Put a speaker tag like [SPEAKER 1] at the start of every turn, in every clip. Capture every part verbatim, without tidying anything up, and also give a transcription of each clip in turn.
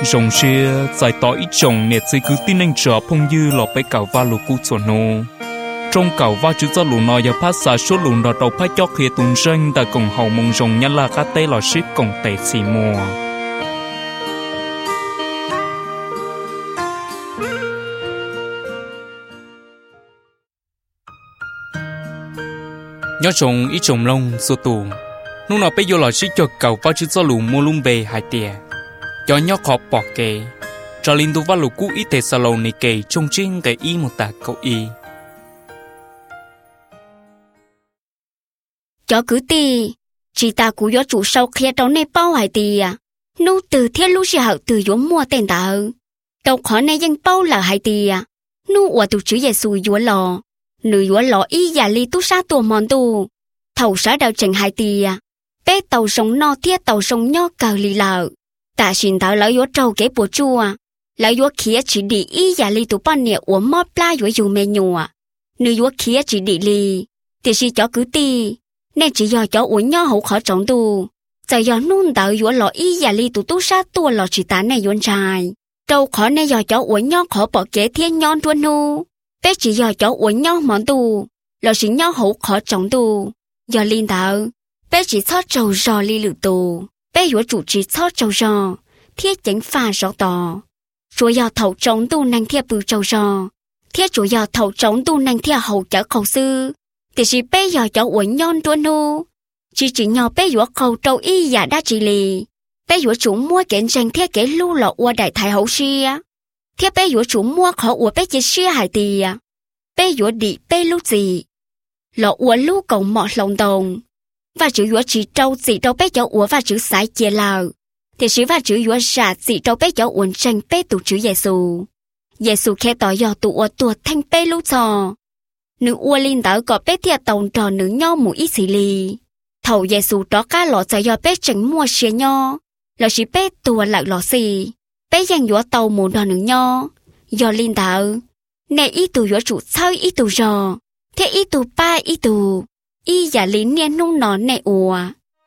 [SPEAKER 1] rồng xe giải tỏa ít chồng nè chỉ cứ tin anh trở phong dư lọ bé cào va lù cú chuẩn nô trong cào va chữ cho lù nọ giờ phát xả số lù nọ đầu phát chót khi tuần sinh đã cùng hậu mông rồng nhăn là cá tê lọ ship cùng tệ xì mùa nhớ chồng ít chồng lông số tù lúc nào bây giờ lọ ship cho cào va chữ cho lù mua lung bề hai tiề cho nhóc họ bỏ kề cho linh tu va lù cú ít tệ xà lầu này kề trong trên cái y một tạc câu y
[SPEAKER 2] cho cứ tì chỉ ta cú gió chủ sau khi đó này bao hải tì à nô từ thiết lúc gì hậu từ gió mua tiền ta đâu khó này dân bao là hải tì à nô ở tụ chữ Giêsu gió lò nữ gió lò y giả li tu sa tua mòn tu thầu sa đào trình hải tì à bé tàu sông no thiết tàu sông nho cờ lì lợ ta xin tao lấy gió trâu cái bộ chua lấy gió kia chỉ đi y giả li tu ban nhẹ uống mót pla gió dù mê nhùa nữ gió kia chỉ đi li thì si cho cứ tì nên chỉ do cho uống nho hậu khó trống tu giờ do nôn tạo gió lọ y giả li tu tu sát tua lọ chỉ tán này yuan trai đâu khó nên do cho uống nho khó bỏ kế thiên nhon tuân nu bé chỉ do cho uống nho món tu lọ chỉ nho hậu khó trống tu do linh tạo bé chỉ xót trầu rò li lự tu bé gió chủ chỉ xót trầu rò thiết chính pha rõ tỏ rồi do thầu trống tu năng thiết bự trầu rò thiết chủ do thầu trống tu năng thiết hậu chở khẩu sư thì chỉ bé giờ cho uống nhon tuôn nu chỉ chỉ nhỏ bé gió khâu trâu y giả đa chỉ lì bé gió chủ mua kiện tranh thiết kế lưu lọ qua đại thái hậu xia thiết bé gió chủ mua khó uống bé chỉ xia hải tì bé gió đi bé lưu gì lọ uống lưu cầu mọ lồng đồng và chữ gió chỉ trâu chỉ trâu bé cho uống và chữ sải chia lờ thì chỉ và chữ gió sả chỉ trâu bé cho uống tranh bé tụ chữ Giêsu Giêsu khe tỏ gió tụ uống tụ thanh bé lưu trò nữ ua linh đỡ có bé thiệt tàu trò nữ nho mũi ít xì lì thầu Giêsu đó cá lọ cho do bé tránh mua xe nho là chỉ bé tua lạc lọ xì bé giang gió tàu muốn đò nữ nho do linh đỡ nè ít tù gió chủ sao ít tù rò thế ít tù ba ít tù y giả lín nè nung nó nè ua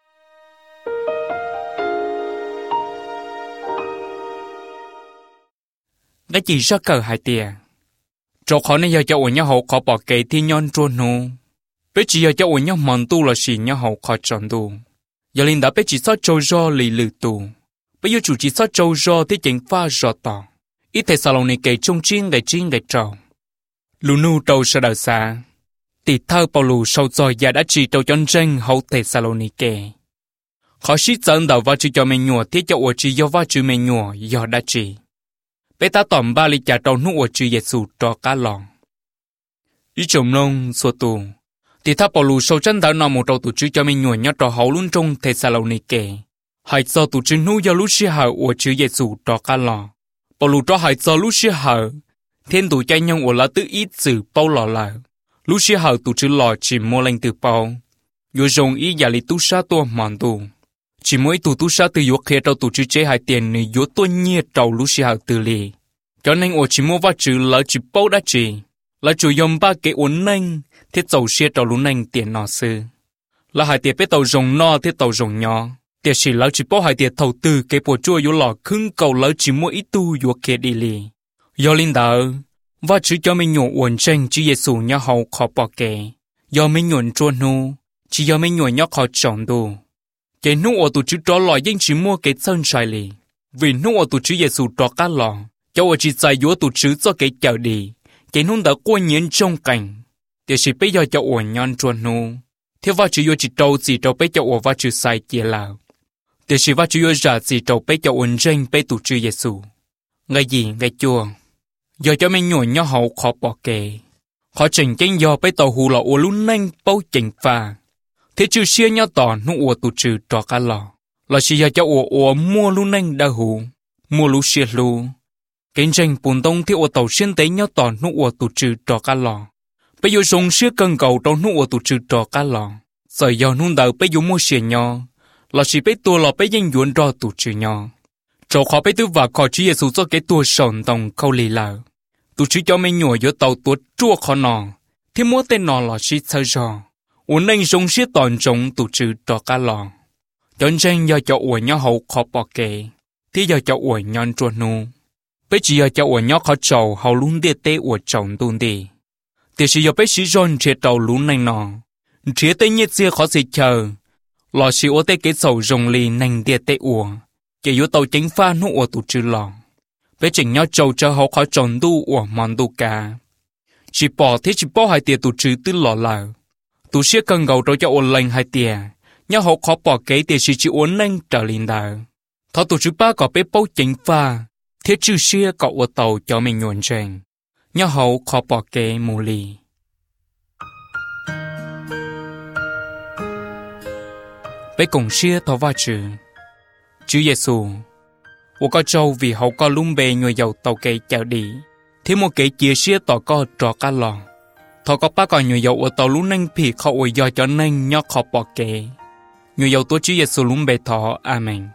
[SPEAKER 1] đã chỉ ra cờ hai tiền cho khó nên giờ cho uống nhau hậu khó bỏ kệ thì nhon trôn nô bé chỉ giờ cho uống nhau mòn tu là xì nhau hậu khó chọn tu giờ linh đã bé chỉ sót trâu rò lì lử tu bây giờ chủ chỉ sót trâu rò thì chính pha rò tỏ ít thể salon này kệ trong chiên cái chiên cái trâu lù nu trâu sẽ đào xa thì thơ bao lù sâu rồi giờ đã chỉ trâu chọn tranh hậu thể salon này kệ khó xí dẫn đầu vào chỉ cho mình nhùa thì cho uống chỉ do vào chỉ mình nhùa giờ đã chỉ bé ta tỏm ba lì trà trâu nụ ở chữ Giêsu cho cá lòng. Ý chồng nông xua tù, thì ta bỏ lù sâu chân thảo nọ một trâu tù chữ cho mình nhuồn nhớ trò hậu luôn trong thế xa lâu này kể. Hãy cho tù chữ nụ do lúc xí hở ở chữ Giêsu cho cá lòng. Bỏ lù cho hãy cho lúc xí hở, thiên tù chay nhông ở là tự ít sự bao lò lờ. Lúc xí hở tù chữ lò chỉ mua lên từ bao. Yo rồng ý giả lý tu sa tua mòn tù. Chỉ mỗi tù tu sa từ yo khế trâu tù chữ chế hai tiền này yo tua nhia trâu lúc xí hở từ lì. Cho nên ở chỉ mua vài chữ là chỉ bao đã chỉ là chủ dùng ba cái uốn nành thiết dầu xe trâu lú nành tiền nọ sư là hai tiền bé tàu rồng nọ thiết tàu rồng nhỏ tiền chỉ là chỉ bao hai tiền thầu tư cái bộ chua yo lò khưng cầu là chỉ mua ít tu yo kia đi lì yo linh đạo vài chữ cho mình nhổ uốn tranh chỉ Giêsu nhá hậu khó bỏ kề do mình nhuận chuồn nu chỉ do mình nhuận nhá khó chọn đồ cái nụ ở tụ chữ đó lò nhưng chỉ mua cái chân sai lì vì nụ ở tụ chữ Giêsu đó cá lò cháu ở chỉ giải yếu tụ chữ cho cái chợ đi cái nôn đã qua nhiên trong cảnh để chỉ bây giờ cháu ở nhon chuồn nu theo vào chữ yếu chỉ trâu chỉ trâu bây cháu ở vào chữ sai kia là để chỉ vào chữ yếu giả chỉ trâu bây cháu ổn tranh bây tụ chữ Giêsu ngày gì ngày chua giờ cho mình nhồi nhau hậu khó bỏ kề khó chỉnh chênh do bây tàu hù lọ ở luôn nhanh bao chỉnh pha thế chữ xia nhau tỏ nụ ở tụ chữ trò cá lò là chỉ giờ cháu ở ở mua luôn nhanh đã hù mua lú xia lú kinh tranh bùn đông thì ở tàu xuyên tế nhau tỏ nụ ở tụ trừ trò cá lò bây giờ dùng xia cần cầu trong nụ ở tụ trừ trò cá lò giờ giờ nung đầu bây giờ mua xia nhau là chỉ bây tua lò bây giờ yuan trò tụ trừ nhau trò khó bây tư và khó chỉ Giêsu cho cái tua sòn đồng câu lì lờ tụ trừ cho mình nhồi giữa tàu tua chua khó nọ thì mua tên nọ là chỉ sơ rò uốn nên dùng xia tòn trống tụ trừ trò cá lò chân tranh do cho uốn nhau hậu khó bỏ kề thì giờ cho uổng nhon chuột nu bây giờ cho uổng nhóc khó trầu hầu luôn địa tê uổng chồng tuôn đi thì chỉ giờ bây giờ rôn chế trầu luôn này nọ chế tê nhiệt chia khó gì chờ lò chỉ uổng tê cái sầu rồng lì nành địa tê uổng chỉ yếu tàu chính pha nu uổng tụ chữ lò bây giờ nhóc trầu cho hầu khó chồng tu uổng mòn tu cả chỉ bỏ thế chỉ bỏ hai tiền tụ chữ tư lò lờ tụ xia cần gầu cho cho uổng lành hai tiền nhóc hầu khó bỏ cái tiền chỉ chỉ uổng nành trở lên đời thọ tụ chữ ba có bé bao chính pha thiết chữ xia có uổng tàu cho mình nhuận trình nhóc hầu khó bỏ cái mù lì bé cùng xia thọ va chữ chữ Giêsu我個做為好個窿被người giàu tàu cây chào đi, thế một cái chia sẻ tỏ có trò cá lò, thọ có ba cái người giàu ở tàu lún nâng phì khó ôi do cho nâng nhóc khó bỏ kề, người giàu tôi chỉ Giêsu lún bề thọ, amen.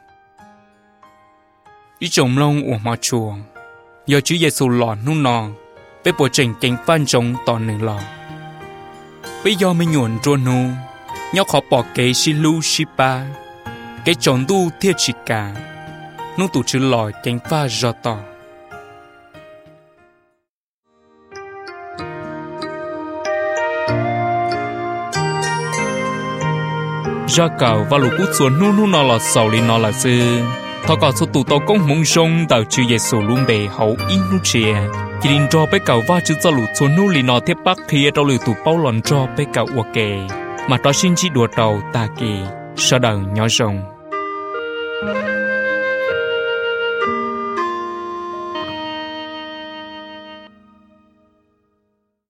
[SPEAKER 1] Ý trồng lông của mò chùa, do chữ Giêsu lò nút nò, bé bộ trình cảnh phan trống tỏ nửa lò, bây giờ mình nhuận trôn nu, nhóc khó bỏ kề xí lu xí ba, cái trống tu thiết chỉ cả. Nông tụ chữ lò cánh pha rõ tỏ. Ra cầu và lũ cút xuống nụ nụ nọ là sầu lý nọ là dư. Thọ cầu số tụ tàu công mông sông tạo chữ Giêsu luôn bề hậu in nụ chìa. Chỉ đình cho bế cầu va chữ cho lũ xuống nụ lý nọ thiết bác khía trao lửa tụ bao lòn cho bế cầu ua kề. Mà đó xin chỉ đùa đầu ta kì, sau đầu nhỏ rồng.